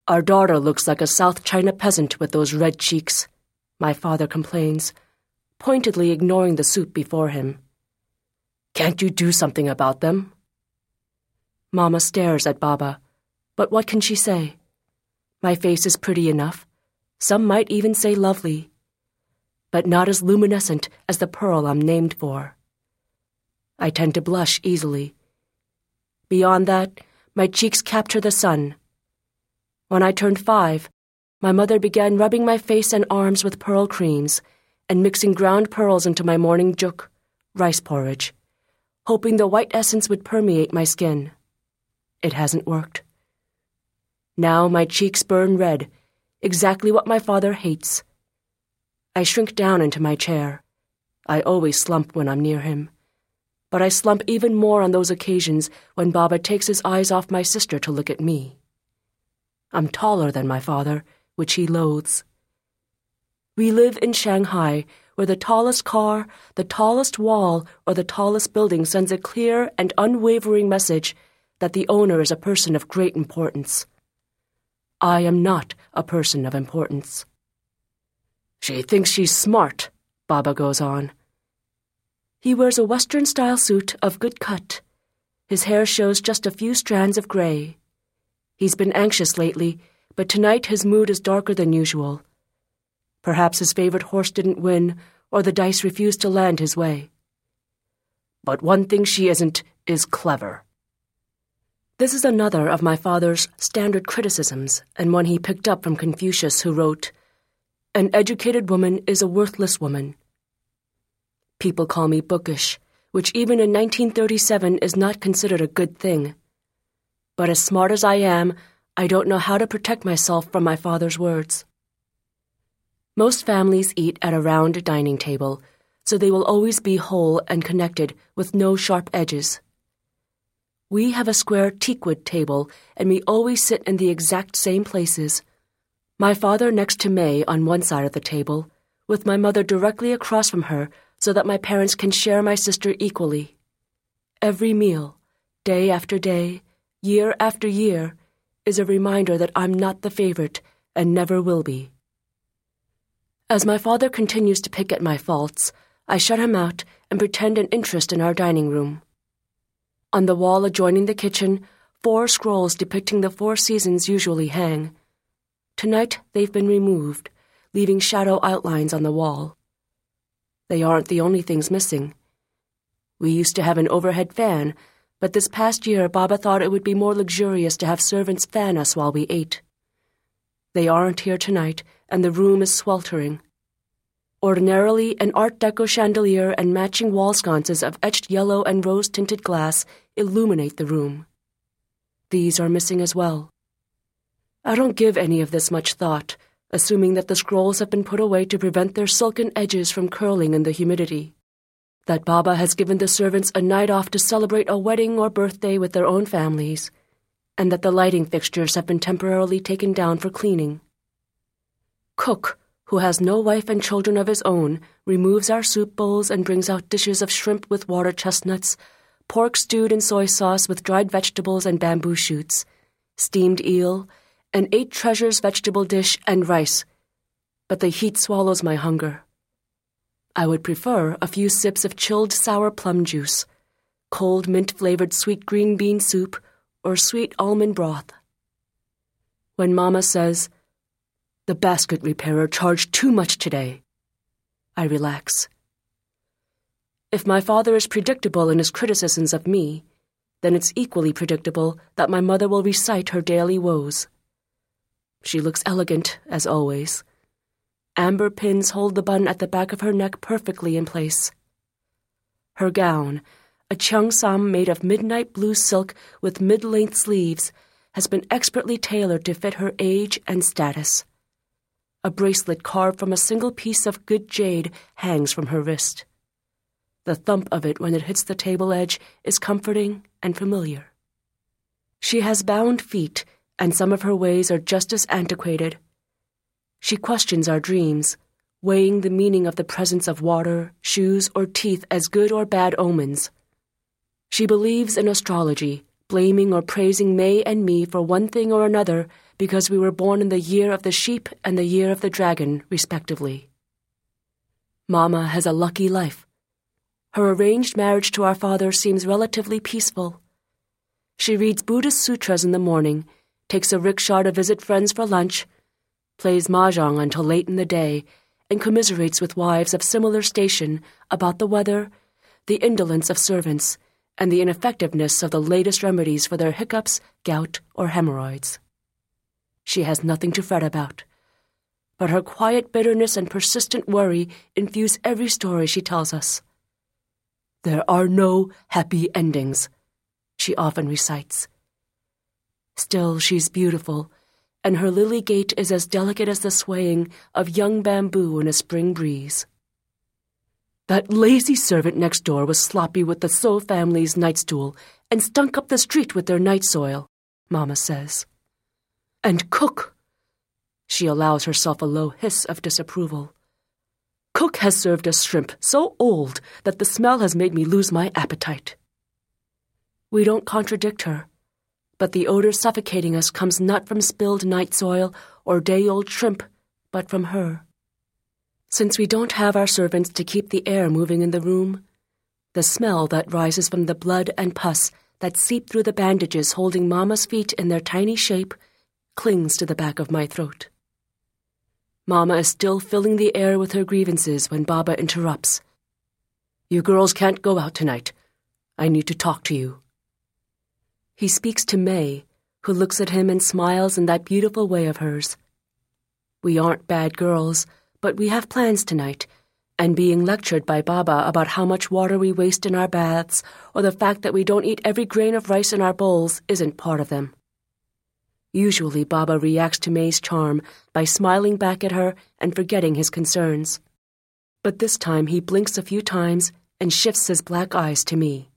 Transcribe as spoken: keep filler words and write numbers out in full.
"Our daughter looks like a South China peasant with those red cheeks," my father complains, pointedly ignoring the soup before him. "Can't you do something about them?" Mama stares at Baba, but what can she say? My face is pretty enough. Some might even say lovely, but not as luminescent as the pearl I'm named for. I tend to blush easily. Beyond that, my cheeks capture the sun. When I turned five, my mother began rubbing my face and arms with pearl creams and mixing ground pearls into my morning juk, rice porridge, hoping the white essence would permeate my skin. It hasn't worked. Now my cheeks burn red, exactly what my father hates. I shrink down into my chair. I always slump when I'm near him, but I slump even more on those occasions when Baba takes his eyes off my sister to look at me. I'm taller than my father, which he loathes. We live in Shanghai, where the tallest car, the tallest wall, or the tallest building sends a clear and unwavering message that the owner is a person of great importance. I am not a person of importance. "She thinks she's smart," Baba goes on. He wears a Western-style suit of good cut. His hair shows just a few strands of gray. He's been anxious lately, but tonight his mood is darker than usual. Perhaps his favorite horse didn't win, or the dice refused to land his way. "But one thing she isn't is clever." This is another of my father's standard criticisms, and one he picked up from Confucius, who wrote, "An educated woman is a worthless woman." People call me bookish, which even in nineteen thirty-seven is not considered a good thing. But as smart as I am, I don't know how to protect myself from my father's words. Most families eat at a round dining table, so they will always be whole and connected with no sharp edges. We have a square teakwood table, and we always sit in the exact same places. My father next to May on one side of the table, with my mother directly across from her so that my parents can share my sister equally. Every meal, day after day, year after year, is a reminder that I'm not the favorite and never will be. As my father continues to pick at my faults, I shut him out and pretend an interest in our dining room. On the wall adjoining the kitchen, four scrolls depicting the four seasons usually hang. Tonight they've been removed, leaving shadow outlines on the wall. They aren't the only things missing. We used to have an overhead fan, but this past year Baba thought it would be more luxurious to have servants fan us while we ate. They aren't here tonight, and the room is sweltering. Ordinarily, an Art Deco chandelier and matching wall sconces of etched yellow and rose-tinted glass illuminate the room. These are missing as well. I don't give any of this much thought, assuming that the scrolls have been put away to prevent their silken edges from curling in the humidity, that Baba has given the servants a night off to celebrate a wedding or birthday with their own families, and that the lighting fixtures have been temporarily taken down for cleaning. Cook, who has no wife and children of his own, removes our soup bowls and brings out dishes of shrimp with water chestnuts, pork stewed in soy sauce with dried vegetables and bamboo shoots, steamed eel, an eight treasures vegetable dish, and rice. But the heat swallows my hunger. I would prefer a few sips of chilled sour plum juice, cold mint-flavored sweet green bean soup, or sweet almond broth. When Mama says, "The basket repairer charged too much today," I relax. If my father is predictable in his criticisms of me, then it's equally predictable that my mother will recite her daily woes. She looks elegant, as always. Amber pins hold the bun at the back of her neck perfectly in place. Her gown, a cheongsam made of midnight blue silk with mid-length sleeves, has been expertly tailored to fit her age and status. A bracelet carved from a single piece of good jade hangs from her wrist. The thump of it when it hits the table edge is comforting and familiar. She has bound feet, and some of her ways are just as antiquated. She questions our dreams, weighing the meaning of the presence of water, shoes, or teeth as good or bad omens. She believes in astrology, blaming or praising May and me for one thing or another because we were born in the year of the sheep and the year of the dragon, respectively. Mama has a lucky life. Her arranged marriage to our father seems relatively peaceful. She reads Buddhist sutras in the morning, takes a rickshaw to visit friends for lunch, plays mahjong until late in the day, and commiserates with wives of similar station about the weather, the indolence of servants, and the ineffectiveness of the latest remedies for their hiccups, gout, or hemorrhoids. She has nothing to fret about, but her quiet bitterness and persistent worry infuse every story she tells us. There are no happy endings, she often recites. Still, she's beautiful, and her lily gait is as delicate as the swaying of young bamboo in a spring breeze. That lazy servant next door was sloppy with the So family's night stool and stunk up the street with their night soil, Mama says. And Cook! She allows herself a low hiss of disapproval. Cook has served us shrimp so old that the smell has made me lose my appetite. We don't contradict her, but the odor suffocating us comes not from spilled night soil or day-old shrimp, but from her. Since we don't have our servants to keep the air moving in the room, the smell that rises from the blood and pus that seep through the bandages holding Mama's feet in their tiny shape clings to the back of my throat. Mama is still filling the air with her grievances when Baba interrupts. You girls can't go out tonight. I need to talk to you. He speaks to May, who looks at him and smiles in that beautiful way of hers. We aren't bad girls, but we have plans tonight, and being lectured by Baba about how much water we waste in our baths or the fact that we don't eat every grain of rice in our bowls isn't part of them. Usually Baba reacts to May's charm by smiling back at her and forgetting his concerns. But this time he blinks a few times and shifts his black eyes to me.